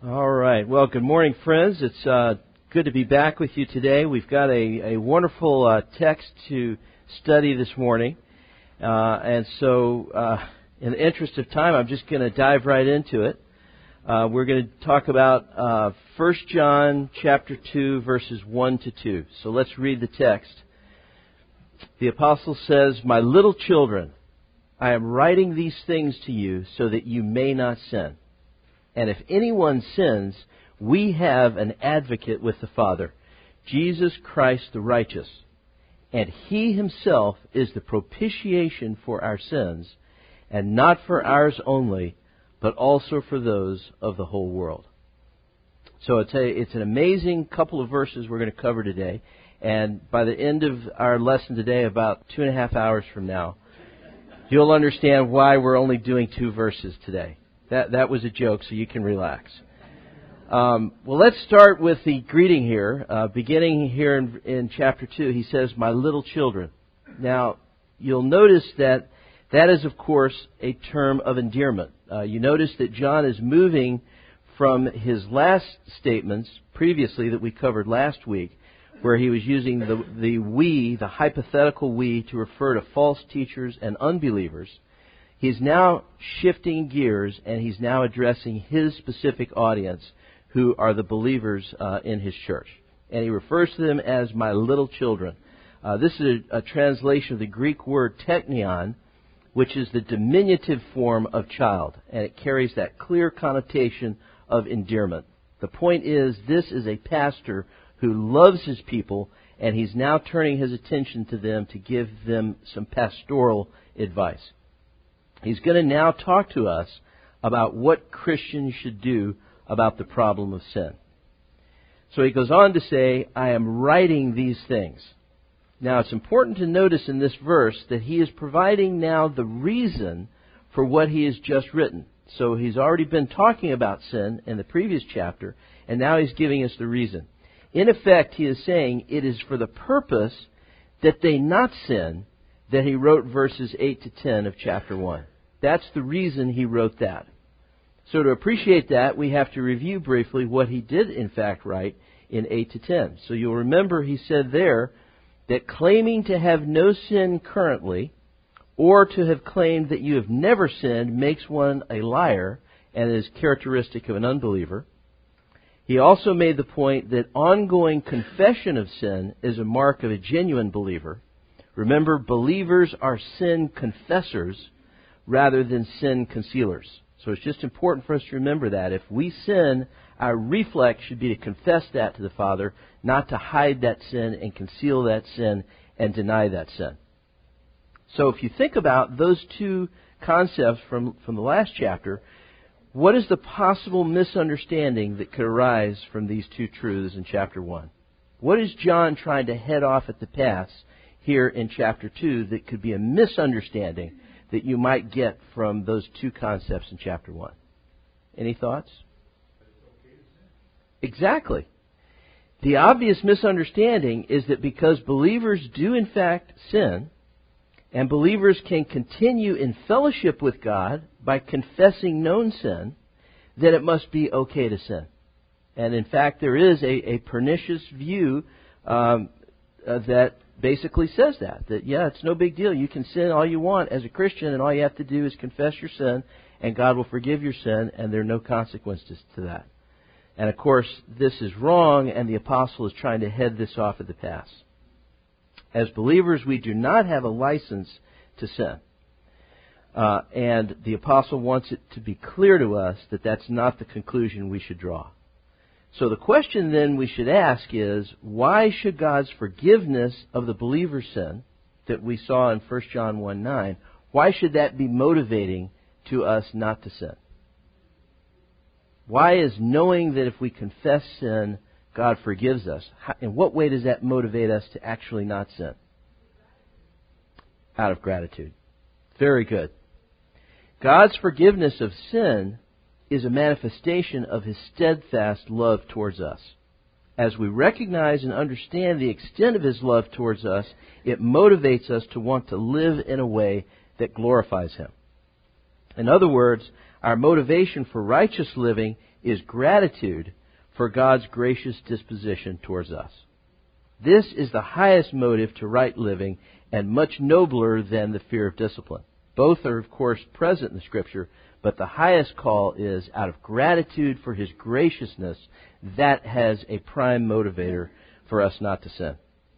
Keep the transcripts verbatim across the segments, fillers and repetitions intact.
All right. Well, good morning, friends. It's uh, good to be back with you today. We've got a, a wonderful uh, text to study this morning. Uh, and so, uh, in the interest of time, I'm just going to dive right into it. Uh, we're going to talk about uh, First John chapter two, verses one to two. So let's read the text. The apostle says, "My little children, I am writing these things to you so that you may not sin. And if anyone sins, we have an advocate with the Father, Jesus Christ the righteous. And He Himself is the propitiation for our sins, and not for ours only, but also for those of the whole world." So it's, a, it's an amazing couple of verses we're going to cover today. And by the end of our lesson today, about two and a half hours from now, you'll understand why we're only doing two verses today. That that was a joke, so you can relax. Um, well, let's start with the greeting here. Uh, beginning here in, in chapter two, he says, "My little children." Now, you'll notice that that is, of course, a term of endearment. Uh, you notice that John is moving from his last statements previously that we covered last week, where he was using the, the we, the hypothetical we, to refer to false teachers and unbelievers. He's now shifting gears, and he's now addressing his specific audience, who are the believers uh, in his church. And he refers to them as my little children. Uh, this is a, a translation of the Greek word teknion, which is the diminutive form of child, and it carries that clear connotation of endearment. The point is, this is a pastor who loves his people, and he's now turning his attention to them to give them some pastoral advice. He's going to now talk to us about what Christians should do about the problem of sin. So he goes on to say, "I am writing these things." Now, it's important to notice in this verse that he is providing now the reason for what he has just written. So he's already been talking about sin in the previous chapter, and now he's giving us the reason. In effect, he is saying it is for the purpose that they not sin that he wrote verses eight to ten of chapter one. That's the reason he wrote that. So to appreciate that, we have to review briefly what he did in fact write in eight to ten. So you'll remember he said there that claiming to have no sin currently, or to have claimed that you have never sinned, makes one a liar and is characteristic of an unbeliever. He also made the point that ongoing confession of sin is a mark of a genuine believer. Remember, believers are sin confessors rather than sin concealers. So it's just important for us to remember that. If we sin, our reflex should be to confess that to the Father, not to hide that sin and conceal that sin and deny that sin. So if you think about those two concepts from, from the last chapter, what is the possible misunderstanding that could arise from these two truths in chapter one? What is John trying to head off at the pass here in chapter two that could be a misunderstanding that you might get from those two concepts in chapter one? Any thoughts? Exactly. The obvious misunderstanding is that because believers do in fact sin, and believers can continue in fellowship with God by confessing known sin, then it must be okay to sin. And in fact, there is a, a pernicious view um, uh, that basically says that. That, yeah, it's no big deal. You can sin all you want as a Christian, and all you have to do is confess your sin, and God will forgive your sin, and there are no consequences to that. And of course, this is wrong, and the apostle is trying to head this off at the pass. As believers, we do not have a license to sin. Uh, and the apostle wants it to be clear to us that that's not the conclusion we should draw. So the question then we should ask is, why should God's forgiveness of the believer's sin that we saw in First John one nine, why should that be motivating to us not to sin? Why is knowing that if we confess sin, God forgives us? How, in what way does that motivate us to actually not sin? Out of gratitude. Very good. God's forgiveness of sin is a manifestation of His steadfast love towards us. As we recognize and understand the extent of His love towards us, it motivates us to want to live in a way that glorifies Him. In other words, our motivation for righteous living is gratitude for God's gracious disposition towards us. This is the highest motive to right living and much nobler than the fear of discipline. Both are, of course, present in the Scripture, but the highest call is out of gratitude for His graciousness. That has a prime motivator for us not to sin.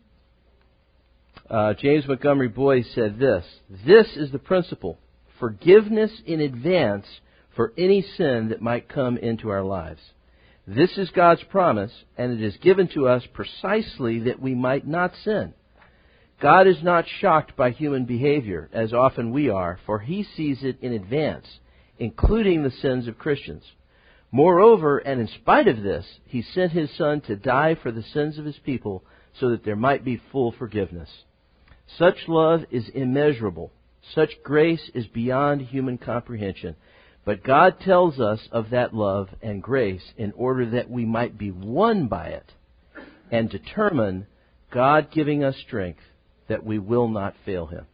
Uh, James Montgomery Boyce said this: "This is the principle, forgiveness in advance for any sin that might come into our lives. This is God's promise, and it is given to us precisely that we might not sin. God is not shocked by human behavior, as often we are, for He sees it in advance, including the sins of Christians. Moreover, and in spite of this, He sent His Son to die for the sins of His people so that there might be full forgiveness. Such love is immeasurable. Such grace is beyond human comprehension. But God tells us of that love and grace in order that we might be won by it and determine, God giving us strength, that we will not fail Him."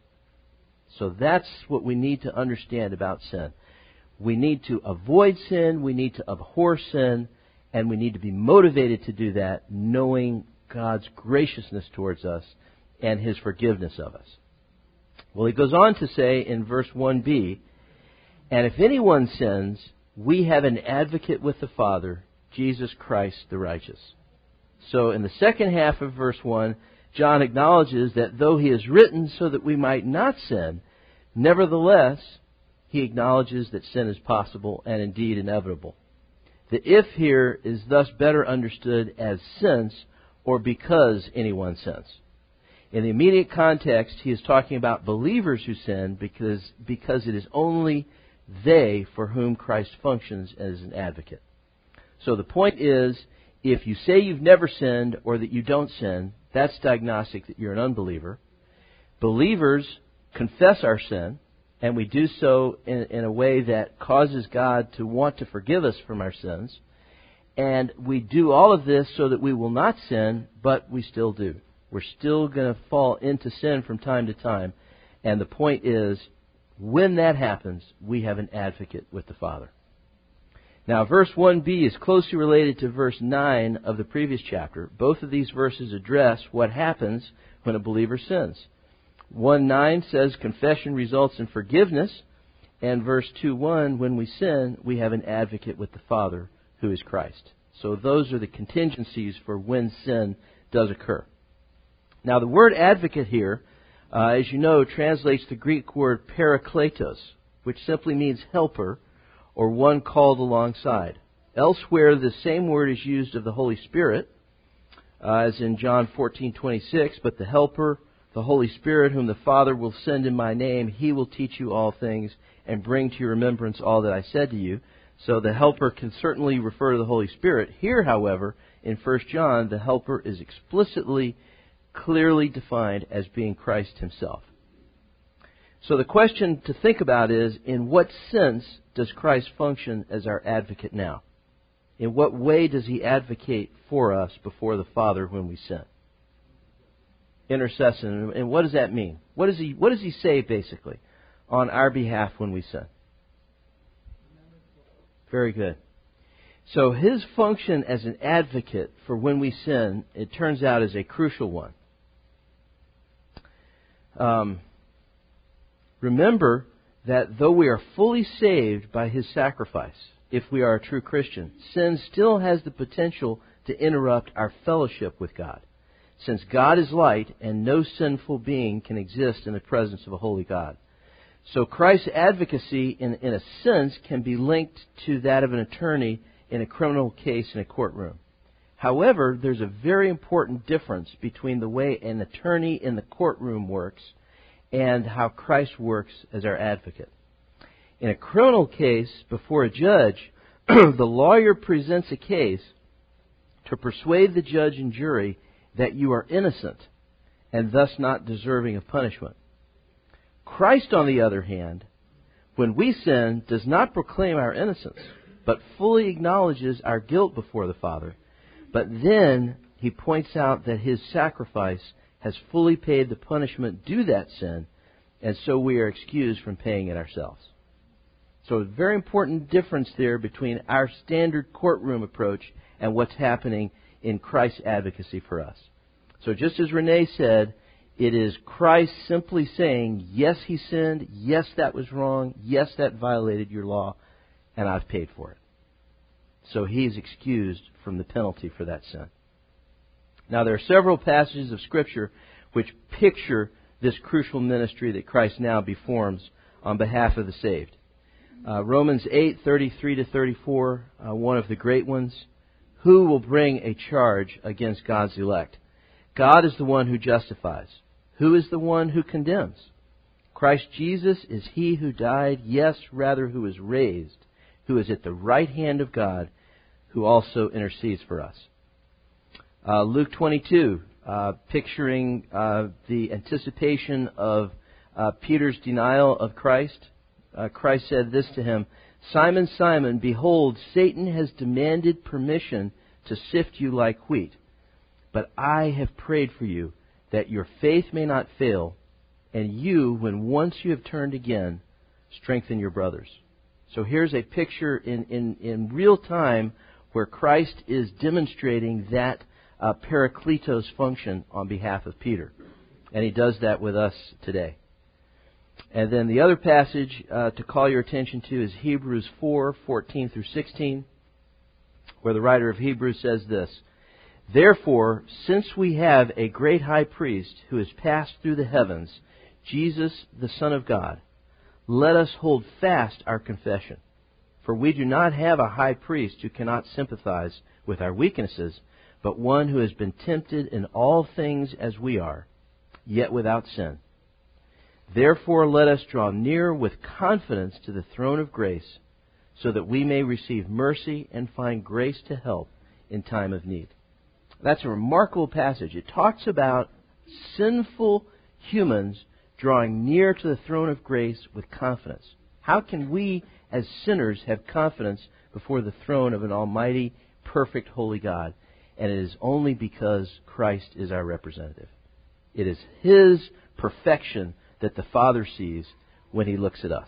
So that's what we need to understand about sin. We need to avoid sin, we need to abhor sin, and we need to be motivated to do that, knowing God's graciousness towards us and His forgiveness of us. Well, he goes on to say in verse one b, "And if anyone sins, we have an advocate with the Father, Jesus Christ the righteous." So in the second half of verse one, John acknowledges that though he is written so that we might not sin, nevertheless, he acknowledges that sin is possible and indeed inevitable. The "if" here is thus better understood as since or because anyone sins. In the immediate context, he is talking about believers who sin because, because it is only they for whom Christ functions as an advocate. So the point is, if you say you've never sinned or that you don't sin, that's diagnostic that you're an unbeliever. Believers confess our sin, and we do so in, in a way that causes God to want to forgive us from our sins. And we do all of this so that we will not sin, but we still do. We're still going to fall into sin from time to time. And the point is, when that happens, we have an advocate with the Father. Now, verse one b is closely related to verse nine of the previous chapter. Both of these verses address what happens when a believer sins. one nine says confession results in forgiveness, and verse two one, when we sin, we have an advocate with the Father, who is Christ. So those are the contingencies for when sin does occur. Now, the word advocate here, uh, as you know, translates the Greek word parakletos, which simply means helper, or one called alongside. Elsewhere, the same word is used of the Holy Spirit, uh, as in John fourteen twenty-six, "But the Helper, the Holy Spirit, whom the Father will send in my name, He will teach you all things and bring to your remembrance all that I said to you." So the Helper can certainly refer to the Holy Spirit. Here, however, in First John, the Helper is explicitly, clearly defined as being Christ Himself. So the question to think about is, in what sense does Christ function as our advocate now? In what way does He advocate for us before the Father when we sin? Intercession. And what does that mean? What does He, what does He say, basically, on our behalf when we sin? Very good. So His function as an advocate for when we sin, it turns out, is a crucial one. Um, remember that though we are fully saved by His sacrifice, if we are a true Christian, sin still has the potential to interrupt our fellowship with God, since God is light and no sinful being can exist in the presence of a holy God. So Christ's advocacy, in, in a sense, can be linked to that of an attorney in a criminal case in a courtroom. However, there's a very important difference between the way an attorney in the courtroom works and how Christ works as our advocate. In a criminal case before a judge, the lawyer presents a case to persuade the judge and jury that you are innocent and thus not deserving of punishment. Christ, on the other hand, when we sin, does not proclaim our innocence, but fully acknowledges our guilt before the Father. But then He points out that His sacrifice has fully paid the punishment due that sin, and so we are excused from paying it ourselves. So a very important difference there between our standard courtroom approach and what's happening in Christ's advocacy for us. So just as Renee said, it is Christ simply saying, yes, he sinned, yes, that was wrong, yes, that violated your law, and I've paid for it. So he is excused from the penalty for that sin. Now, there are several passages of Scripture which picture this crucial ministry that Christ now performs on behalf of the saved. Uh, Romans eight, thirty-three to thirty-four, uh, one of the great ones. Who will bring a charge against God's elect? God is the one who justifies. Who is the one who condemns? Christ Jesus is he who died, yes, rather who is raised, who is at the right hand of God, who also intercedes for us. Uh, Luke twenty-two, uh, picturing uh, the anticipation of uh, Peter's denial of Christ. Uh, Christ said this to him, Simon, Simon, behold, Satan has demanded permission to sift you like wheat. But I have prayed for you that your faith may not fail, and you, when once you have turned again, strengthen your brothers. So here's a picture in, in, in real time where Christ is demonstrating that uh, parakletos function on behalf of Peter. And he does that with us today. And then the other passage uh, to call your attention to is Hebrews four, fourteen through sixteen, where the writer of Hebrews says this, Therefore, since we have a great high priest who has passed through the heavens, Jesus, the Son of God, let us hold fast our confession. For we do not have a high priest who cannot sympathize with our weaknesses, but one who has been tempted in all things as we are, yet without sin. Therefore let us draw near with confidence to the throne of grace, so that we may receive mercy and find grace to help in time of need. That's a remarkable passage. It talks about sinful humans drawing near to the throne of grace with confidence. How can we, as sinners, have confidence before the throne of an almighty, perfect, holy God? And it is only because Christ is our representative. It is His perfection that the Father sees when He looks at us.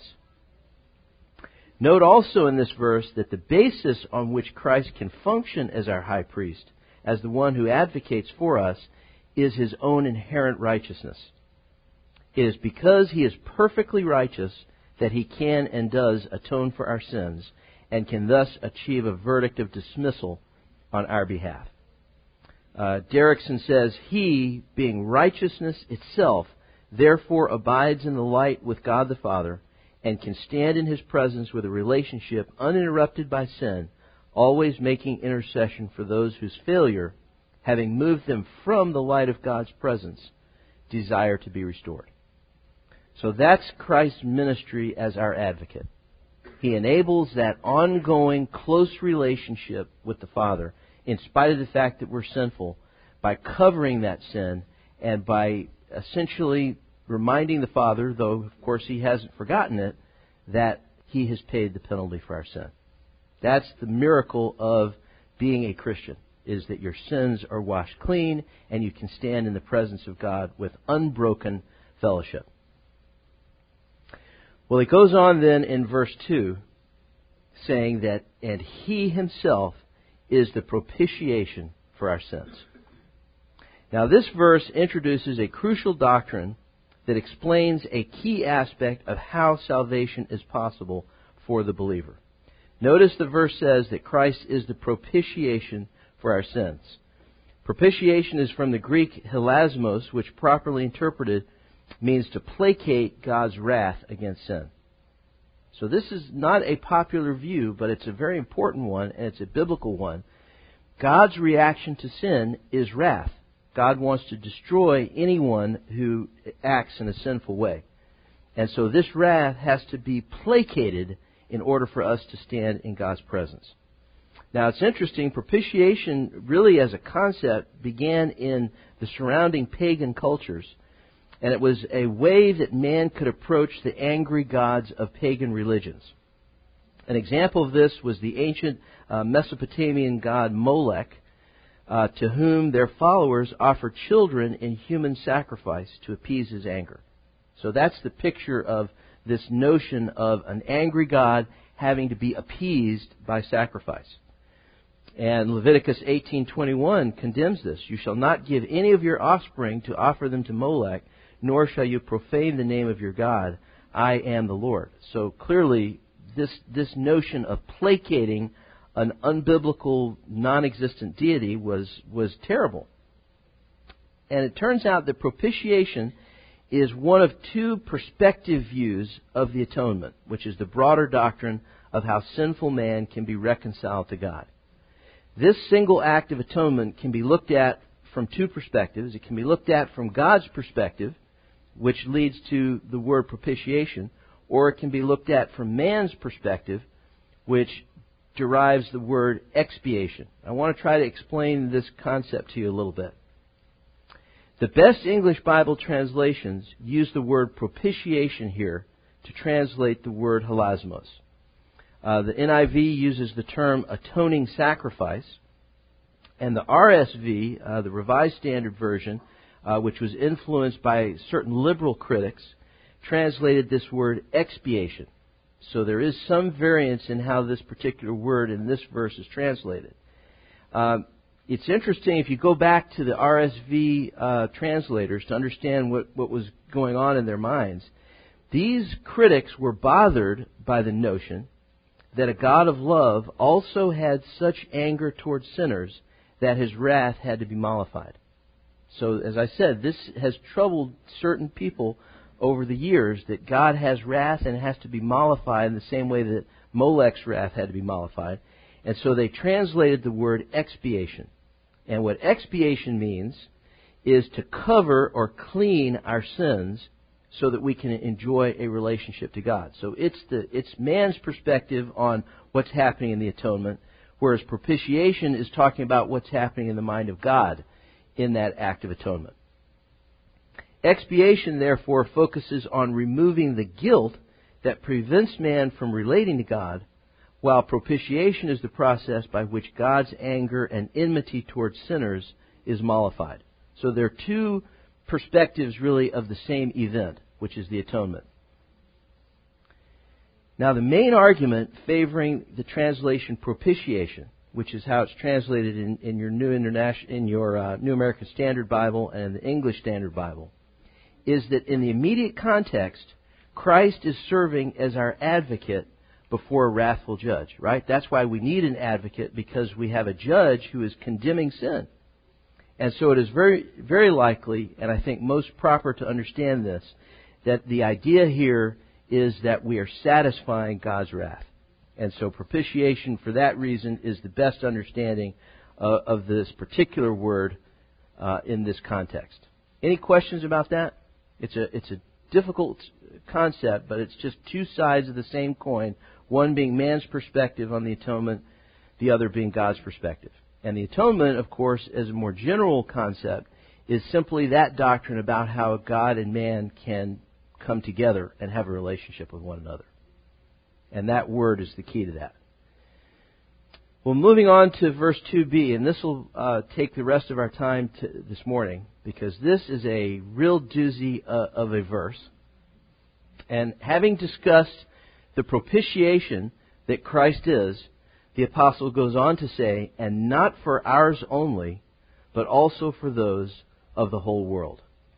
Note also in this verse that the basis on which Christ can function as our high priest, as the one who advocates for us, is His own inherent righteousness. It is because He is perfectly righteous that He can and does atone for our sins and can thus achieve a verdict of dismissal on our behalf. Uh, Derrickson says, He, being righteousness itself, therefore abides in the light with God the Father and can stand in His presence with a relationship uninterrupted by sin, always making intercession for those whose failure, having moved them from the light of God's presence, desire to be restored. So that's Christ's ministry as our advocate. He enables that ongoing, close relationship with the Father, in spite of the fact that we're sinful, by covering that sin and by essentially reminding the Father, though of course He hasn't forgotten it, that He has paid the penalty for our sin. That's the miracle of being a Christian, is that your sins are washed clean and you can stand in the presence of God with unbroken fellowship. Well, it goes on then in verse two, saying that, and He Himself is the propitiation for our sins. Now, this verse introduces a crucial doctrine that explains a key aspect of how salvation is possible for the believer. Notice the verse says that Christ is the propitiation for our sins. Propitiation is from the Greek hilasmos, which properly interpreted means to placate God's wrath against sin. So this is not a popular view, but it's a very important one, and it's a biblical one. God's reaction to sin is wrath. God wants to destroy anyone who acts in a sinful way. And so this wrath has to be placated in order for us to stand in God's presence. Now, it's interesting, propitiation really as a concept began in the surrounding pagan cultures. And it was a way that man could approach the angry gods of pagan religions. An example of this was the ancient uh, Mesopotamian god Molech, uh, to whom their followers offered children in human sacrifice to appease his anger. So that's the picture of this notion of an angry God having to be appeased by sacrifice. And Leviticus eighteen twenty-one condemns this. You shall not give any of your offspring to offer them to Molech, nor shall you profane the name of your God. I am the Lord. So clearly, this this notion of placating an unbiblical, non-existent deity was was terrible. And it turns out that propitiation is one of two perspective views of the atonement, which is the broader doctrine of how sinful man can be reconciled to God. This single act of atonement can be looked at from two perspectives. It can be looked at from God's perspective, which leads to the word propitiation, or it can be looked at from man's perspective, which derives the word expiation. I want to try to explain this concept to you a little bit. The best English Bible translations use the word propitiation here to translate the word hilasmos. Uh, the N I V uses the term atoning sacrifice, and the R S V, uh, the Revised Standard Version, uh, which was influenced by certain liberal critics, translated this word expiation. So there is some variance in how this particular word in this verse is translated. Um, it's interesting if you go back to the R S V uh, translators to understand what, what was going on in their minds. These critics were bothered by the notion that a God of love also had such anger towards sinners that his wrath had to be mollified. So, as I said, this has troubled certain people over the years, that God has wrath and has to be mollified in the same way that Molech's wrath had to be mollified. And so they translated the word expiation. And what expiation means is to cover or clean our sins so that we can enjoy a relationship to God. So it's the it's man's perspective on what's happening in the atonement, whereas propitiation is talking about what's happening in the mind of God in that act of atonement. Expiation, therefore, focuses on removing the guilt that prevents man from relating to God, while propitiation is the process by which God's anger and enmity towards sinners is mollified. So there are two perspectives, really, of the same event, which is the atonement. Now, the main argument favoring the translation propitiation, which is how it's translated in, in your New International, in your uh, New American Standard Bible and the English Standard Bible, is that in the immediate context, Christ is serving as our advocate before a wrathful judge, right? That's why we need an advocate, because we have a judge who is condemning sin. And so it is very, very likely, and I think most proper to understand this, that the idea here is that we are satisfying God's wrath. And so propitiation, for that reason, is the best understanding uh, of this particular word uh, in this context. Any questions about that? It's a it's a difficult concept, but it's just two sides of the same coin, one being man's perspective on the atonement, the other being God's perspective. And the atonement, of course, as a more general concept, is simply that doctrine about how God and man can come together and have a relationship with one another. And that word is the key to that. Well, moving on to verse two b, and this will uh, take the rest of our time to, this morning, because this is a real doozy uh, of a verse. And having discussed the propitiation that Christ is, the apostle goes on to say, and not for ours only, but also for those of the whole world.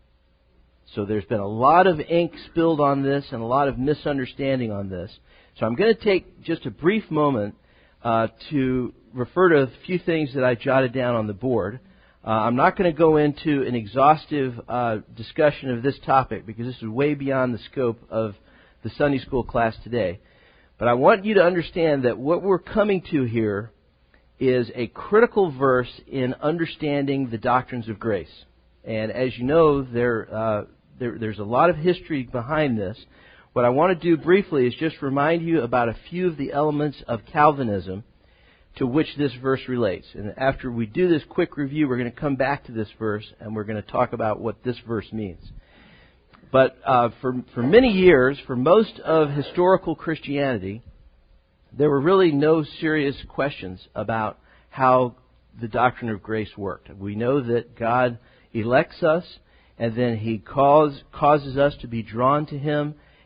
So there's been a lot of ink spilled on this and a lot of misunderstanding on this. So I'm going to take just a brief moment uh, to refer to a few things that I jotted down on the board. Uh, I'm not going to go into an exhaustive uh, discussion of this topic, because this is way beyond the scope of the Sunday school class today. But I want you to understand that what we're coming to here is a critical verse in understanding the doctrines of grace. And as you know, there, uh, there there's a lot of history behind this. What I want to do briefly is just remind you about a few of the elements of Calvinism to which this verse relates. And after we do this quick review, we're going to come back to this verse and we're going to talk about what this verse means. But uh, for, for many years, for most of historical Christianity, there were really no serious questions about how the doctrine of grace worked. We know that God elects us, and then He cause, causes us to be drawn to Him,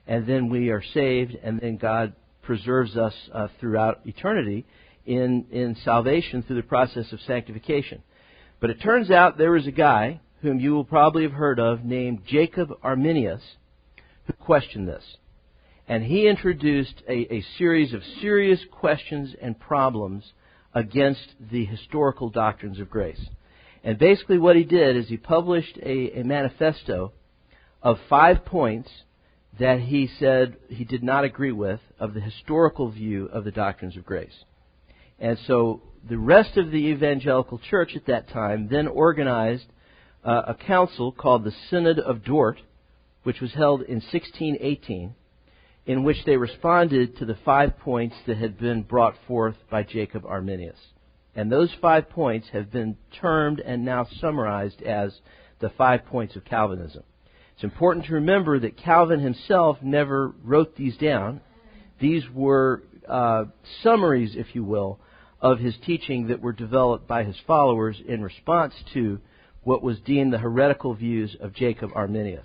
and then we are saved, and then God preserves us uh, throughout eternity in, in salvation through the process of sanctification. But it turns out there was a guy whom you will probably have heard of named Jacob Arminius who questioned this. And he introduced a, a series of serious questions and problems against the historical doctrines of grace. And basically what he did is he published a, a manifesto of five points that he said he did not agree with of the historical view of the doctrines of grace. And so the rest of the evangelical church at that time then organized uh, a council called the Synod of Dort, which was held in sixteen eighteen, in which they responded to the five points that had been brought forth by Jacob Arminius. And those five points have been termed and now summarized as the five points of Calvinism. It's important to remember that Calvin himself never wrote these down. These were uh, summaries, if you will, of his teaching that were developed by his followers in response to what was deemed the heretical views of Jacob Arminius.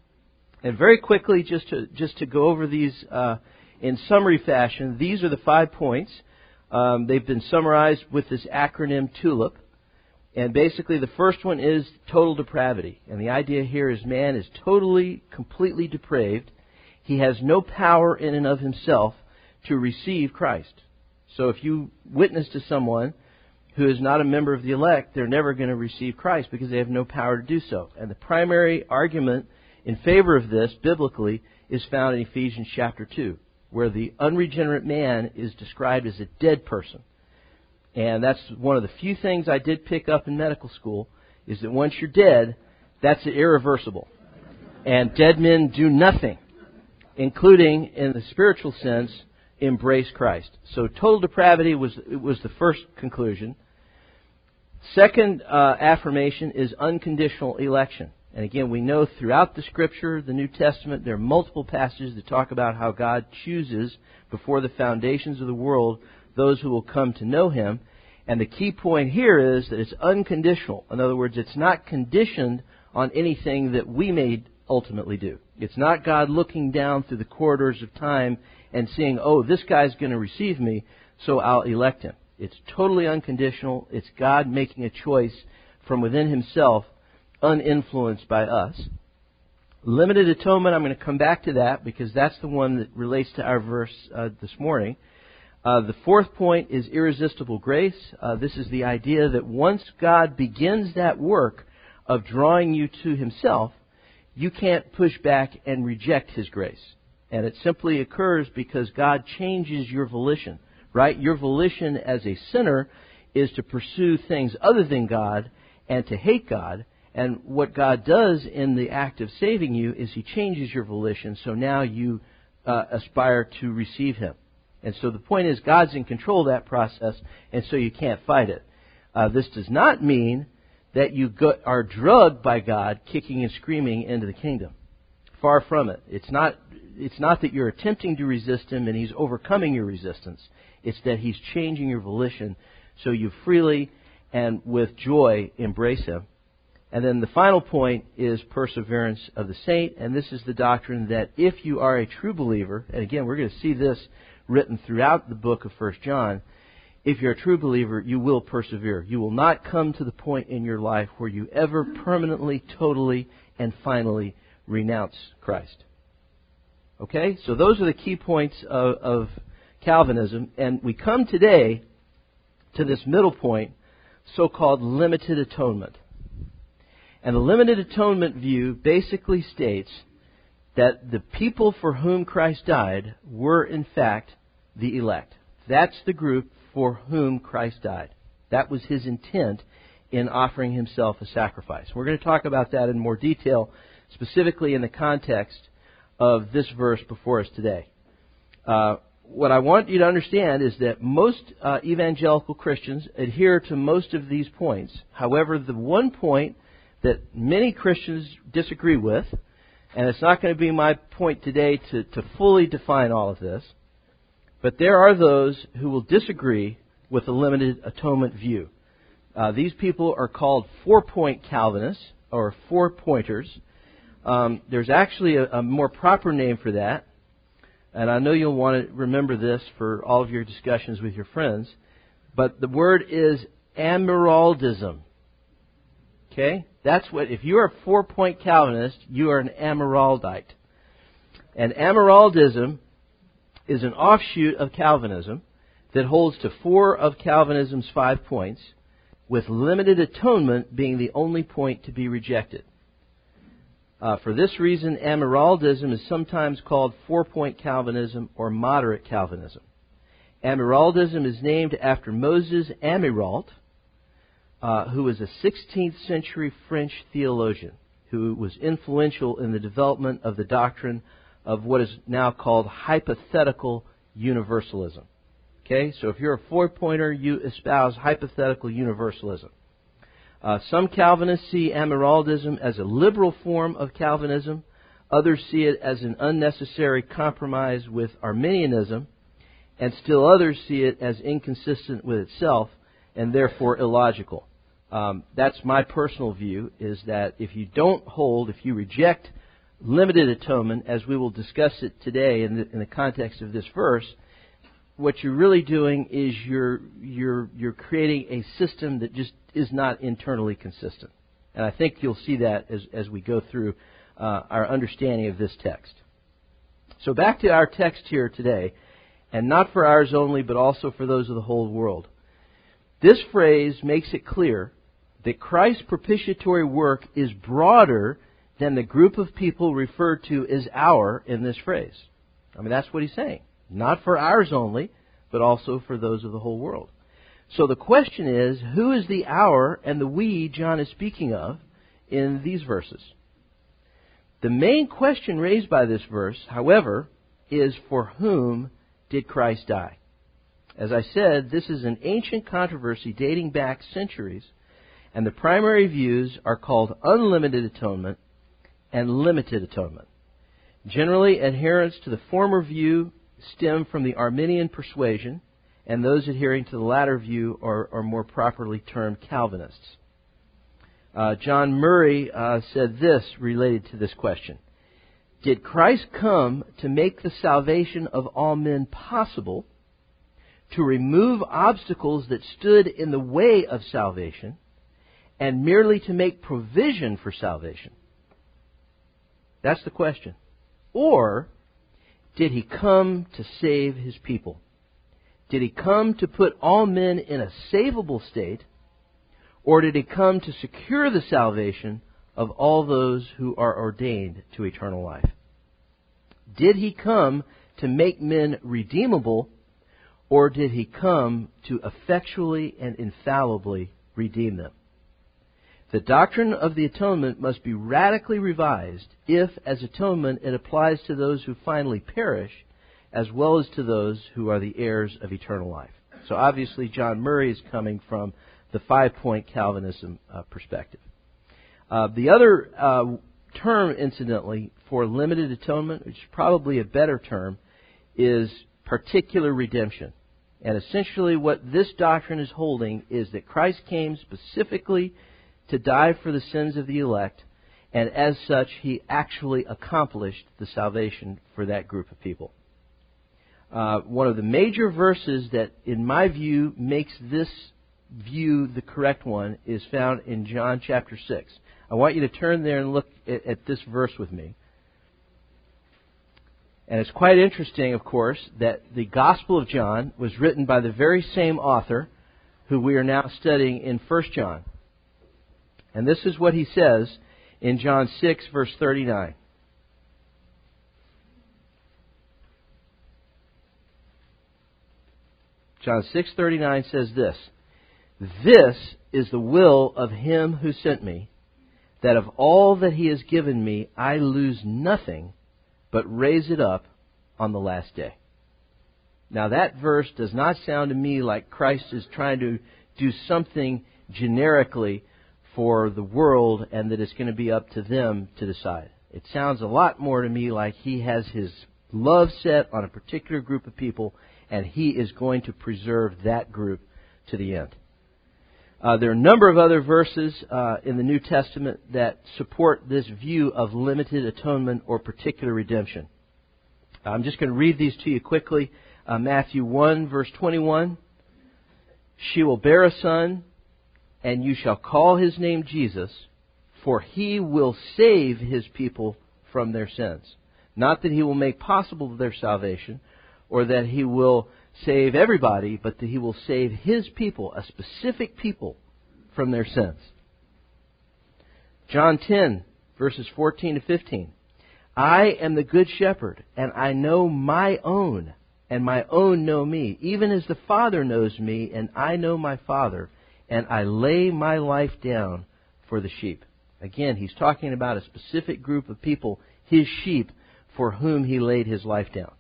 And very quickly, just to just to go over these uh, in summary fashion, these are the five points. Um, they've been summarized with this acronym TULIP. And basically the first one is total depravity. And the idea here is man is totally, completely depraved. He has no power in and of himself to receive Christ. So if you witness to someone who is not a member of the elect, they're never going to receive Christ because they have no power to do so. And the primary argument in favor of this, biblically, is found in Ephesians chapter two, where the unregenerate man is described as a dead person. And that's one of the few things I did pick up in medical school, is that once you're dead, that's irreversible. And dead men do nothing, including, in the spiritual sense, embrace Christ. So total depravity was was the first conclusion. Second uh, affirmation is unconditional election. And again, we know throughout the Scripture, the New Testament, there are multiple passages that talk about how God chooses, before the foundations of the world, those who will come to know Him. And the key point here is that it's unconditional. In other words, it's not conditioned on anything that we may ultimately do. It's not God looking down through the corridors of time and seeing, oh, this guy's going to receive me, so I'll elect him. It's totally unconditional. It's God making a choice from within Himself, uninfluenced by us. Limited atonement, I'm going to come back to that because that's the one that relates to our verse uh, this morning. Uh, the fourth point is irresistible grace. Uh, this is the idea that once God begins that work of drawing you to Himself, you can't push back and reject His grace. And it simply occurs because God changes your volition, right? Your volition as a sinner is to pursue things other than God and to hate God. And what God does in the act of saving you is He changes your volition, so now you uh, aspire to receive Him. And so the point is, God's in control of that process, and so you can't fight it. Uh, this does not mean that you go, are drugged by God kicking and screaming into the kingdom. Far from it. It's not, it's not that you're attempting to resist Him and He's overcoming your resistance. It's that He's changing your volition so you freely and with joy embrace Him. And then the final point is perseverance of the saint. And this is the doctrine that if you are a true believer, and again, we're going to see this written throughout the book of First John, if you're a true believer, you will persevere. You will not come to the point in your life where you ever permanently, totally, and finally renounce Christ. Okay? So those are the key points of, of Calvinism. And we come today to this middle point, so-called limited atonement. And the limited atonement view basically states that the people for whom Christ died were, in fact, the elect. That's the group for whom Christ died. That was His intent in offering Himself a sacrifice. We're going to talk about that in more detail, specifically in the context of this verse before us today. Uh, what I want you to understand is that most uh, evangelical Christians adhere to most of these points. However, the one point that many Christians disagree with, and it's not going to be my point today to, to fully define all of this, but there are those who will disagree with the limited atonement view. Uh, these people are called four-point Calvinists, or four-pointers. Um, there's actually a, a more proper name for that. And I know you'll want to remember this for all of your discussions with your friends. But the word is Amyraldism. Okay? That's what, if you're a four-point Calvinist, you are an Amyraldite. And Amyraldism is an offshoot of Calvinism that holds to four of Calvinism's five points, with limited atonement being the only point to be rejected. Uh, for this reason, Amyraldism is sometimes called four-point Calvinism or moderate Calvinism. Amyraldism is named after Moses Amirault, uh, who was a sixteenth century French theologian who was influential in the development of the doctrine of what is now called hypothetical universalism. Okay, so if you're a four-pointer, you espouse hypothetical universalism. Uh, some Calvinists see Amyraldism as a liberal form of Calvinism. Others see it as an unnecessary compromise with Arminianism. And still others see it as inconsistent with itself and therefore illogical. Um, that's my personal view, is that if you don't hold, if you reject limited atonement, as we will discuss it today in the, in the context of this verse, what you're really doing is you're you're you're creating a system that just is not internally consistent. And I think you'll see that as, as we go through uh, our understanding of this text. So back to our text here today, and not for ours only, but also for those of the whole world. This phrase makes it clear that Christ's propitiatory work is broader than the group of people referred to as our in this phrase. I mean, that's what he's saying. Not for ours only, but also for those of the whole world. So the question is, who is the our and the we John is speaking of in these verses? The main question raised by this verse, however, is for whom did Christ die? As I said, this is an ancient controversy dating back centuries, and the primary views are called unlimited atonement and limited atonement. Generally, adherents to the former view stem from the Arminian persuasion, and those adhering to the latter view are, are more properly termed Calvinists. Uh, John Murray uh, said this related to this question. Did Christ come to make the salvation of all men possible, to remove obstacles that stood in the way of salvation, and merely to make provision for salvation? That's the question. Or did he come to save his people? Did he come to put all men in a savable state, or did he come to secure the salvation of all those who are ordained to eternal life? Did he come to make men redeemable, or did he come to effectually and infallibly redeem them? The doctrine of the atonement must be radically revised if, as atonement, it applies to those who finally perish, as well as to those who are the heirs of eternal life. So obviously John Murray is coming from the five-point Calvinism uh, perspective. Uh, the other uh, term, incidentally, for limited atonement, which is probably a better term, is particular redemption. And essentially what this doctrine is holding is that Christ came specifically to die for the sins of the elect, and as such, he actually accomplished the salvation for that group of people. Uh, one of the major verses that, in my view, makes this view the correct one is found in John chapter six. I want you to turn there and look at, at this verse with me. And it's quite interesting, of course, that the Gospel of John was written by the very same author who we are now studying in First John. And this is what he says in John six, verse thirty-nine. John six thirty-nine says this, "This is the will of him who sent me, that of all that he has given me I lose nothing, but raise it up on the last day." Now that verse does not sound to me like Christ is trying to do something generically for the world and that it's going to be up to them to decide. It sounds a lot more to me like he has his love set on a particular group of people, and he is going to preserve that group to the end. Uh, there are a number of other verses uh, in the New Testament that support this view of limited atonement or particular redemption. I'm just going to read these to you quickly. Uh, Matthew one, verse twenty-one. She will bear a son, and you shall call his name Jesus, for he will save his people from their sins. Not that he will make possible their salvation, or that he will save everybody, but that he will save his people, a specific people, from their sins. John ten, verses fourteen to fifteen. I am the good shepherd, and I know my own, and my own know me, even as the Father knows me, and I know my Father, and I lay my life down for the sheep. Again, he's talking about a specific group of people, his sheep, for whom he laid his life down.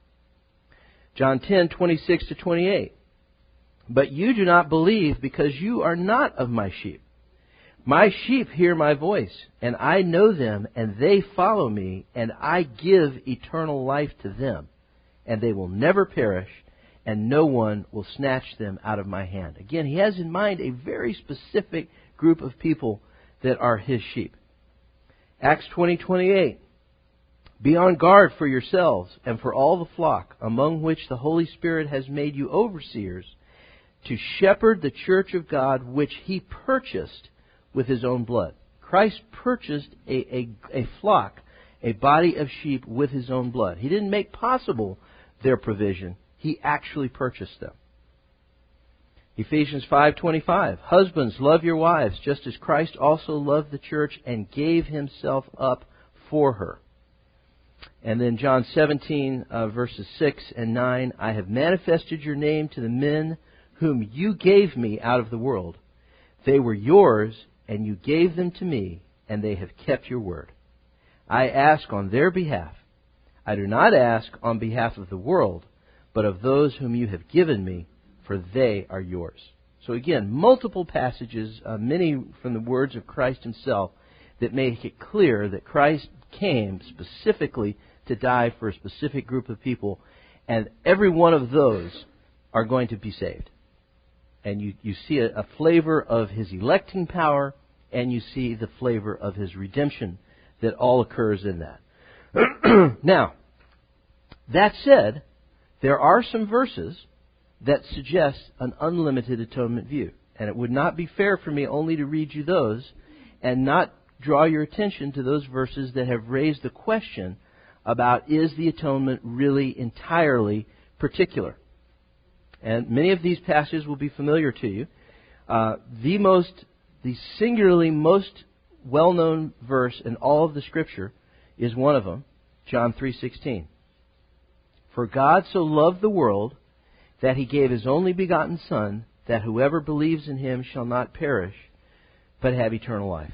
John ten, twenty-six to twenty-eight. But you do not believe because you are not of my sheep. My sheep hear my voice, and I know them, and they follow me, and I give eternal life to them, and they will never perish, and no one will snatch them out of my hand. Again, he has in mind a very specific group of people that are his sheep. Acts twenty, twenty-eight. Be on guard for yourselves and for all the flock, among which the Holy Spirit has made you overseers, to shepherd the church of God, which he purchased with his own blood. Christ purchased a, a, a flock, a body of sheep, with his own blood. He didn't make possible their provision. He actually purchased them. Ephesians five twenty-five. Husbands, love your wives, just as Christ also loved the church and gave himself up for her. And then John seventeen, uh, verses six and nine. I have manifested your name to the men whom you gave me out of the world. They were yours, and you gave them to me, and they have kept your word. I ask on their behalf. I do not ask on behalf of the world, but of those whom you have given me, for they are yours. So again, multiple passages, uh, many from the words of Christ himself, that make it clear that Christ came specifically to die for a specific group of people, and every one of those are going to be saved. And you, you see a, a flavor of his electing power, and you see the flavor of his redemption that all occurs in that. Now, that said, there are some verses that suggest an unlimited atonement view. And it would not be fair for me only to read you those and not draw your attention to those verses that have raised the question about, is the atonement really entirely particular? And many of these passages will be familiar to you. Uh, the most, the singularly most well-known verse in all of the Scripture is one of them, John three sixteen. For God so loved the world that he gave his only begotten Son, that whoever believes in him shall not perish, but have eternal life.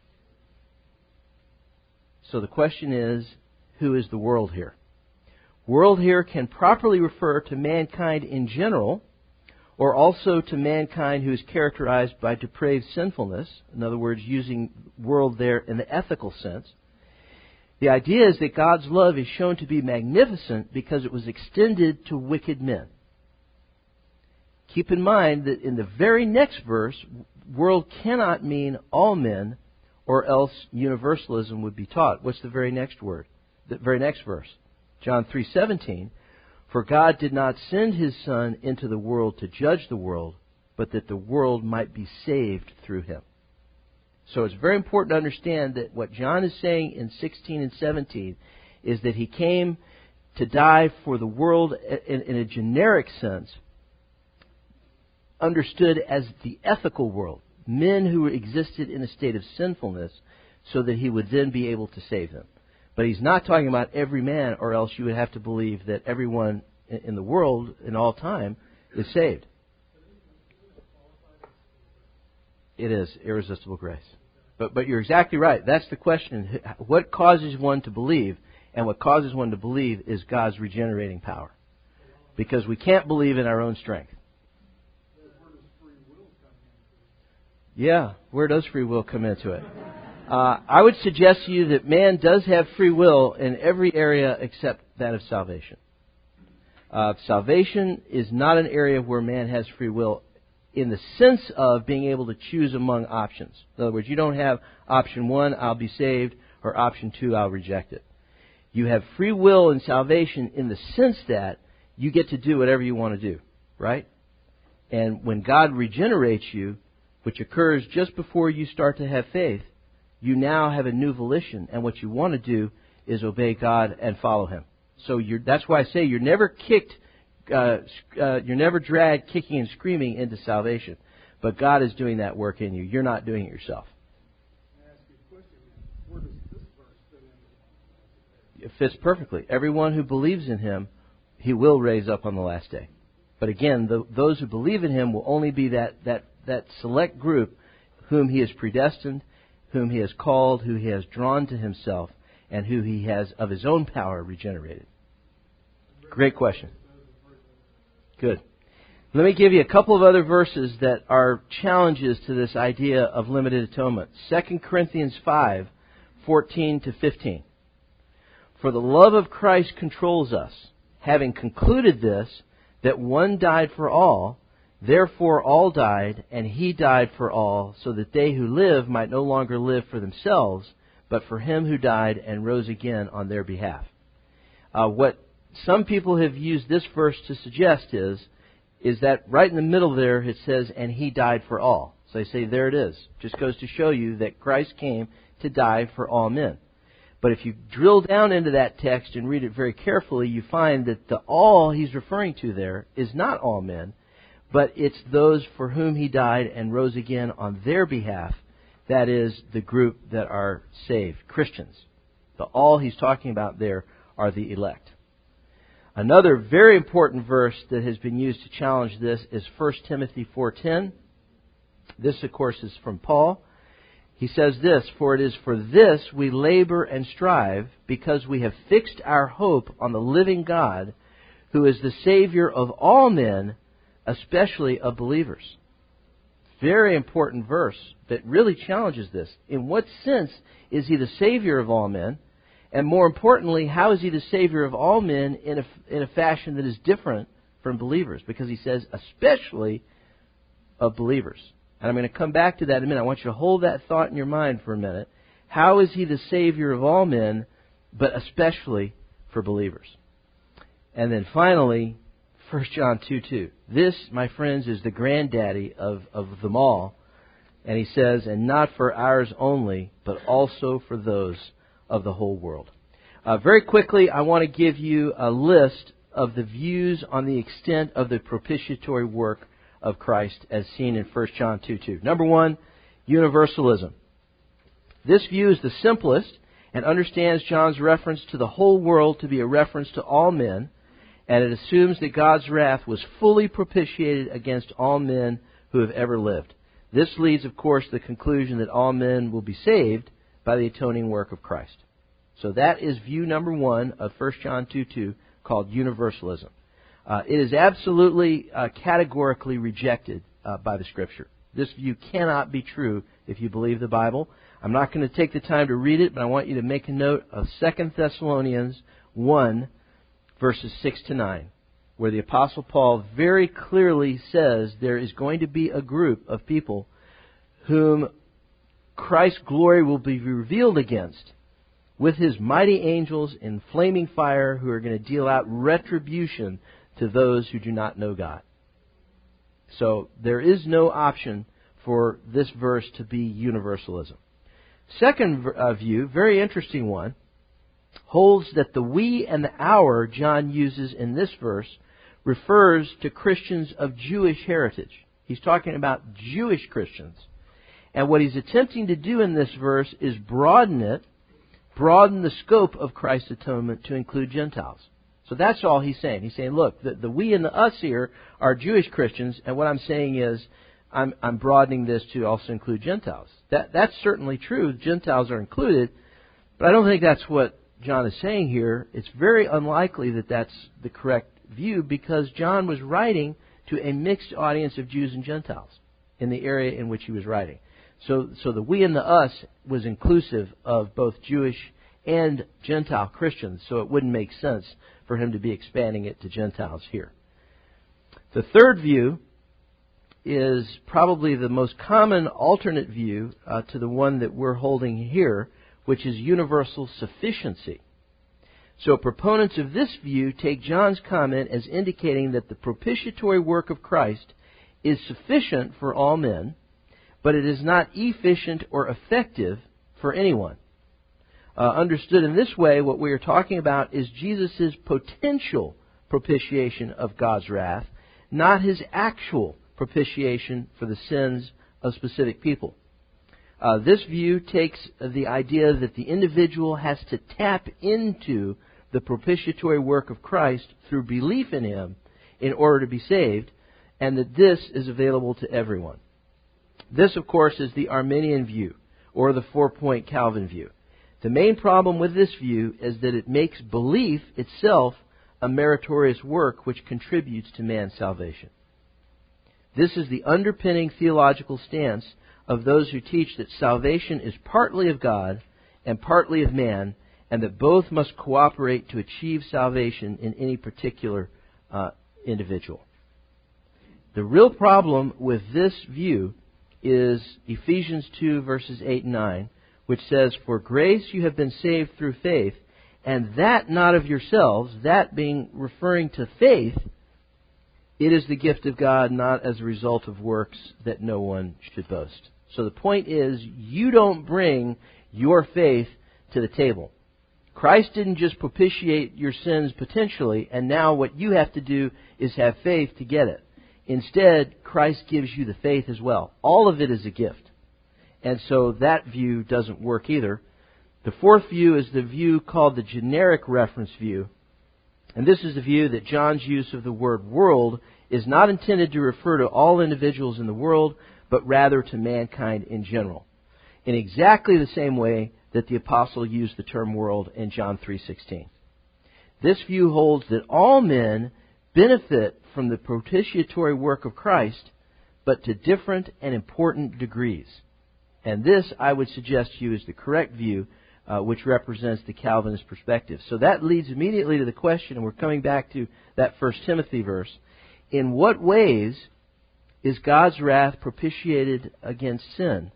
So the question is, who is the world here? World here can properly refer to mankind in general, or also to mankind who is characterized by depraved sinfulness. In other words, using world there in the ethical sense. The idea is that God's love is shown to be magnificent because it was extended to wicked men. Keep in mind that in the very next verse, world cannot mean all men, or else universalism would be taught. What's the very next word? The very next verse. John three seventeen, for God did not send his Son into the world to judge the world, but that the world might be saved through him. So it's very important to understand that what John is saying in sixteen and seventeen is that he came to die for the world in, in a generic sense, understood as the ethical world, men who existed in a state of sinfulness, so that he would then be able to save them. But he's not talking about every man, or else you would have to believe that everyone in the world in all time is saved. It is irresistible grace. But but you're exactly right. That's the question. What causes one to believe? And what causes one to believe is God's regenerating power. Because we can't believe in our own strength. Yeah, where does free will come into it? Uh, I would suggest to you that man does have free will in every area except that of salvation. Uh, salvation is not an area where man has free will in the sense of being able to choose among options. In other words, you don't have option one, I'll be saved, or option two, I'll reject it. You have free will in salvation in the sense that you get to do whatever you want to do, right? And when God regenerates you, which occurs just before you start to have faith, you now have a new volition, and what you want to do is obey God and follow Him. So you're, that's why I say you're never kicked, uh, uh, you're never dragged kicking and screaming into salvation. But God is doing that work in you. You're not doing it yourself. Can I ask you a question? Where does this verse fit in? It fits perfectly. Everyone who believes in Him, He will raise up on the last day. But again, the, those who believe in Him will only be that, that, that select group whom He has predestined, whom He has called, who He has drawn to Himself, and who He has of His own power regenerated. Great question. Good. Let me give you a couple of other verses that are challenges to this idea of limited atonement. Second Corinthians five, fourteen to fifteen. For the love of Christ controls us, having concluded this, that one died for all, therefore all died, and He died for all, so that they who live might no longer live for themselves, but for Him who died and rose again on their behalf. Uh, what some people have used this verse to suggest is, is that right in the middle there it says, and He died for all. So they say, there it is. Just goes to show you that Christ came to die for all men. But if you drill down into that text and read it very carefully, you find that the all He's referring to there is not all men, but it's those for whom He died and rose again on their behalf. That is the group that are saved, Christians. The all He's talking about there are the elect. Another very important verse that has been used to challenge this is First Timothy four ten. This, of course, is from Paul. He says this, for it is for this we labor and strive, because we have fixed our hope on the living God, who is the Savior of all men, especially of believers. Very important verse that really challenges this. In what sense is He the Savior of all men? And more importantly, how is He the Savior of all men in a, in a fashion that is different from believers? Because He says, especially of believers. And I'm going to come back to that in a minute. I want you to hold that thought in your mind for a minute. How is He the Savior of all men, but especially for believers? And then finally, First John two two. This, my friends, is the granddaddy of, of them all. And he says, and not for ours only, but also for those of the whole world. Uh, very quickly, I want to give you a list of the views on the extent of the propitiatory work of Christ as seen in First John two two. Number one, universalism. This view is the simplest and understands John's reference to the whole world to be a reference to all men, and it assumes that God's wrath was fully propitiated against all men who have ever lived. This leads, of course, to the conclusion that all men will be saved by the atoning work of Christ. So that is view number one of First John two two, called universalism. Uh, it is absolutely uh, categorically rejected uh, by the Scripture. This view cannot be true if you believe the Bible. I'm not going to take the time to read it, but I want you to make a note of Second Thessalonians one, verses six to nine, where the Apostle Paul very clearly says there is going to be a group of people whom Christ's glory will be revealed against with His mighty angels in flaming fire, who are going to deal out retribution to those who do not know God. So there is no option for this verse to be universalism. Second uh, view, very interesting one, holds that the we and the our John uses in this verse refers to Christians of Jewish heritage. He's talking about Jewish Christians. And what he's attempting to do in this verse is broaden it, broaden the scope of Christ's atonement to include Gentiles. So that's all he's saying. He's saying, look, the, the we and the us here are Jewish Christians, and what I'm saying is I'm, I'm broadening this to also include Gentiles. That, that's certainly true. Gentiles are included, but I don't think that's what John is saying here. It's very unlikely that that's the correct view, because John was writing to a mixed audience of Jews and Gentiles in the area in which he was writing. So, so the we and the us was inclusive of both Jewish and Gentile Christians, so it wouldn't make sense for him to be expanding it to Gentiles here. The third view is probably the most common alternate view uh, to the one that we're holding here, which is universal sufficiency. So proponents of this view take John's comment as indicating that the propitiatory work of Christ is sufficient for all men, but it is not efficient or effective for anyone. Uh, understood in this way, what we are talking about is Jesus' potential propitiation of God's wrath, not His actual propitiation for the sins of specific people. Uh, this view takes the idea that the individual has to tap into the propitiatory work of Christ through belief in Him in order to be saved, and that this is available to everyone. This, of course, is the Arminian view, or the four-point Calvin view. The main problem with this view is that it makes belief itself a meritorious work which contributes to man's salvation. This is the underpinning theological stance of those who teach that salvation is partly of God and partly of man, and that both must cooperate to achieve salvation in any particular uh, individual. The real problem with this view is Ephesians two, verses eight and nine, which says, "For grace you have been saved through faith, and that not of yourselves," that being referring to faith, "it is the gift of God, not as a result of works, that no one should boast." So the point is, you don't bring your faith to the table. Christ didn't just propitiate your sins potentially, and now what you have to do is have faith to get it. Instead, Christ gives you the faith as well. All of it is a gift. And so that view doesn't work either. The fourth view is the view called the generic reference view. And this is the view that John's use of the word world is not intended to refer to all individuals in the world, but rather to mankind in general, in exactly the same way that the apostle used the term world in John three sixteen. This view holds that all men benefit from the propitiatory work of Christ, but to different and important degrees. And this, I would suggest to you, is the correct view, uh, which represents the Calvinist perspective. So that leads immediately to the question, and we're coming back to that First Timothy verse. In what ways is God's wrath propitiated against sin?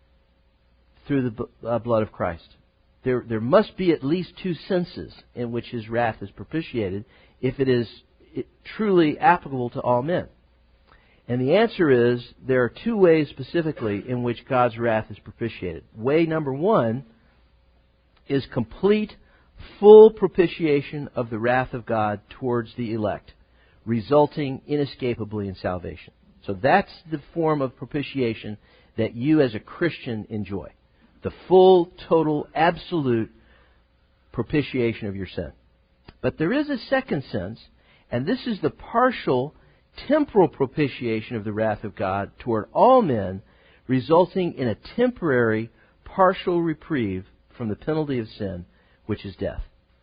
Through the uh, blood of Christ. There, there must be at least two senses in which His wrath is propitiated if it is it, truly applicable to all men. And the answer is, there are two ways specifically in which God's wrath is propitiated. Way number one is complete, full propitiation of the wrath of God towards the elect, resulting inescapably in salvation. So that's the form of propitiation that you as a Christian enjoy. The full, total, absolute propitiation of your sin. But there is a second sense, and this is the partial, temporal propitiation of the wrath of God toward all men, resulting in a temporary, partial reprieve from the penalty of sin, which is death.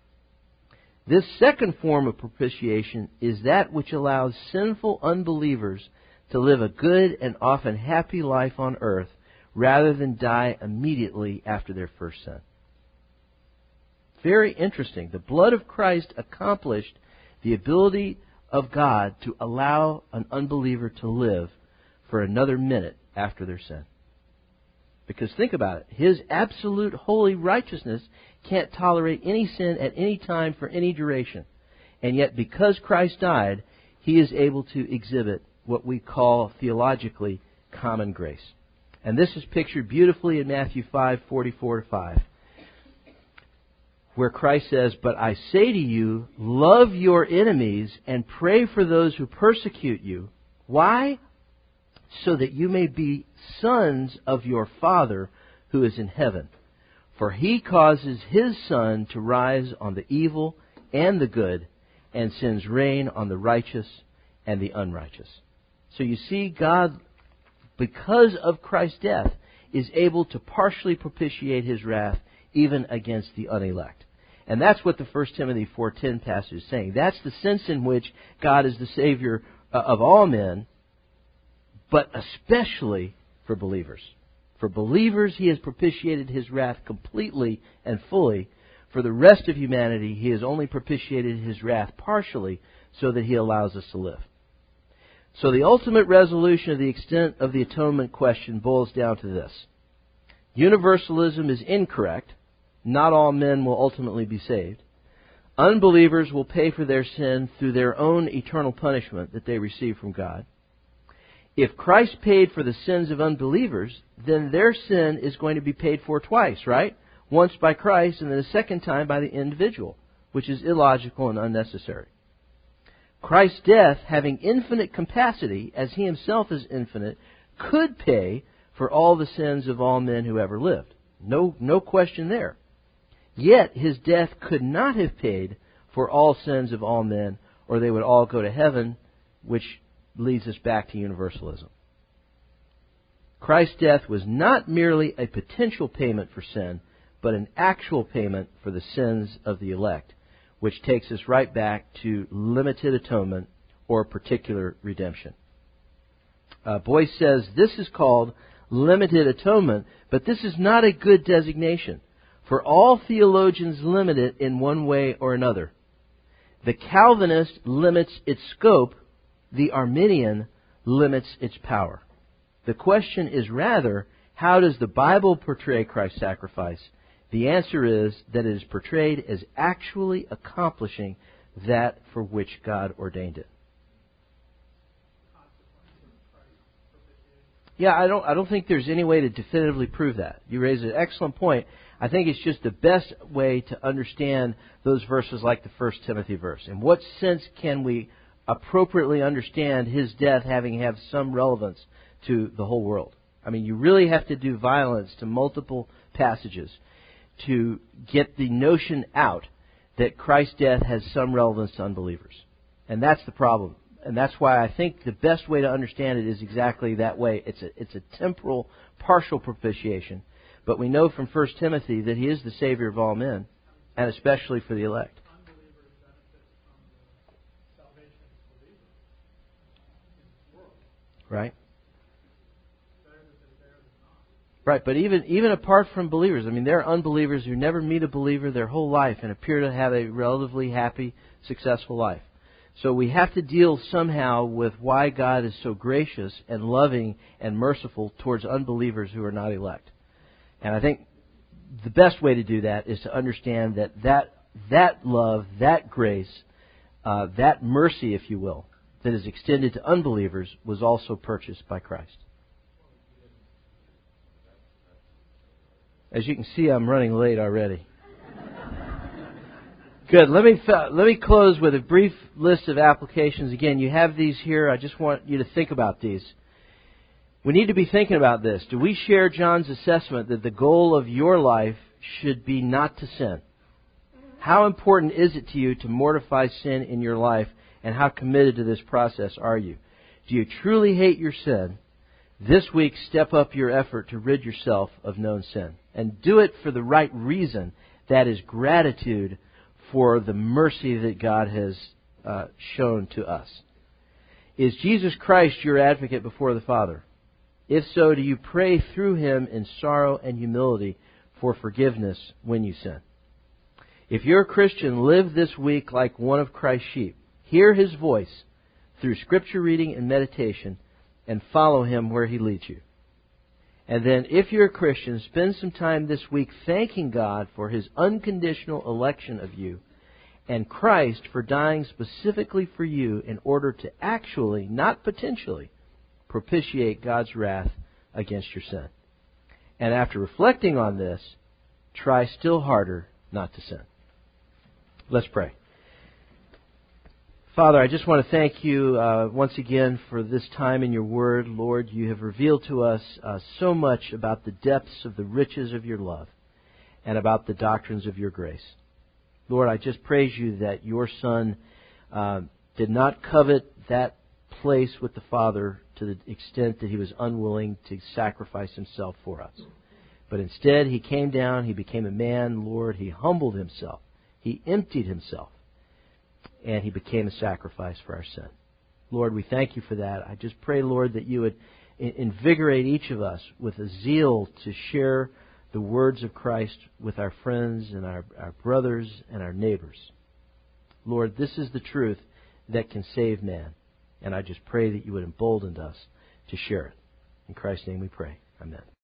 This second form of propitiation is that which allows sinful unbelievers to live a good and often happy life on earth, rather than die immediately after their first sin. Very interesting. The blood of Christ accomplished the ability of God to allow an unbeliever to live for another minute after their sin. Because think about it. His absolute holy righteousness can't tolerate any sin at any time for any duration. And yet, because Christ died, He is able to exhibit what we call theologically common grace. And this is pictured beautifully in Matthew five, forty-four to five, where Christ says, "But I say to you, love your enemies and pray for those who persecute you." Why? "So that you may be sons of your Father who is in heaven. For He causes His sun to rise on the evil and the good, and sends rain on the righteous and the unrighteous." So you see, God, because of Christ's death, is able to partially propitiate His wrath even against the unelect. And that's what the First Timothy four ten passage is saying. That's the sense in which God is the Savior of all men, but especially for believers. For believers, He has propitiated His wrath completely and fully. For the rest of humanity, He has only propitiated His wrath partially so that He allows us to live. So the ultimate resolution of the extent of the atonement question boils down to this. Universalism is incorrect. Not all men will ultimately be saved. Unbelievers will pay for their sin through their own eternal punishment that they receive from God. If Christ paid for the sins of unbelievers, then their sin is going to be paid for twice, right? Once by Christ and then a second time by the individual, which is illogical and unnecessary. Christ's death, having infinite capacity, as He Himself is infinite, could pay for all the sins of all men who ever lived. No, no question there. Yet His death could not have paid for all sins of all men, or they would all go to heaven, which leads us back to universalism. Christ's death was not merely a potential payment for sin, but an actual payment for the sins of the elect, which takes us right back to limited atonement or particular redemption. Uh, Boyce says this is called limited atonement, but this is not a good designation, for all theologians limit it in one way or another. The Calvinist limits its scope, the Arminian limits its power. The question is rather, how does the Bible portray Christ's sacrifice? The answer is that it is portrayed as actually accomplishing that for which God ordained it. Yeah, I don't I don't think there's any way to definitively prove that. You raise an excellent point. I think it's just the best way to understand those verses like the First Timothy verse. In what sense can we appropriately understand His death having have some relevance to the whole world? I mean, you really have to do violence to multiple passages to get the notion out that Christ's death has some relevance to unbelievers. And that's the problem. And that's why I think the best way to understand it is exactly that way. It's a, it's a temporal, partial propitiation. But we know from First Timothy that He is the Savior of all men, and especially for the elect. Unbelievers benefit from the salvation of believers in this world. Right? Better that they're there than not. Right, but even even apart from believers, I mean, there are unbelievers who never meet a believer their whole life and appear to have a relatively happy, successful life. So we have to deal somehow with why God is so gracious and loving and merciful towards unbelievers who are not elect. And I think the best way to do that is to understand that that, that love, that grace, uh, that mercy, if you will, that is extended to unbelievers was also purchased by Christ. As you can see, I'm running late already. Good. Let me let me close with a brief list of applications. Again, you have these here. I just want you to think about these. We need to be thinking about this. Do we share John's assessment that the goal of your life should be not to sin? How important is it to you to mortify sin in your life, and how committed to this process are you? Do you truly hate your sin? This week, step up your effort to rid yourself of known sin. And do it for the right reason. That is gratitude for the mercy that God has uh, shown to us. Is Jesus Christ your advocate before the Father? If so, do you pray through Him in sorrow and humility for forgiveness when you sin? If you're a Christian, live this week like one of Christ's sheep. Hear His voice through Scripture reading and meditation, and follow Him where He leads you. And then, if you're a Christian, spend some time this week thanking God for His unconditional election of you, and Christ for dying specifically for you in order to actually, not potentially, propitiate God's wrath against your sin. And after reflecting on this, try still harder not to sin. Let's pray. Father, I just want to thank you uh, once again for this time in your Word. Lord, you have revealed to us uh, so much about the depths of the riches of your love and about the doctrines of your grace. Lord, I just praise you that your Son uh, did not covet that place with the Father to the extent that He was unwilling to sacrifice Himself for us. But instead, He came down, He became a man, Lord, He humbled Himself, He emptied Himself, and He became a sacrifice for our sin. Lord, we thank you for that. I just pray, Lord, that you would invigorate each of us with a zeal to share the words of Christ with our friends and our, our brothers and our neighbors. Lord, this is the truth that can save man. And I just pray that you would embolden us to share it. In Christ's name we pray. Amen.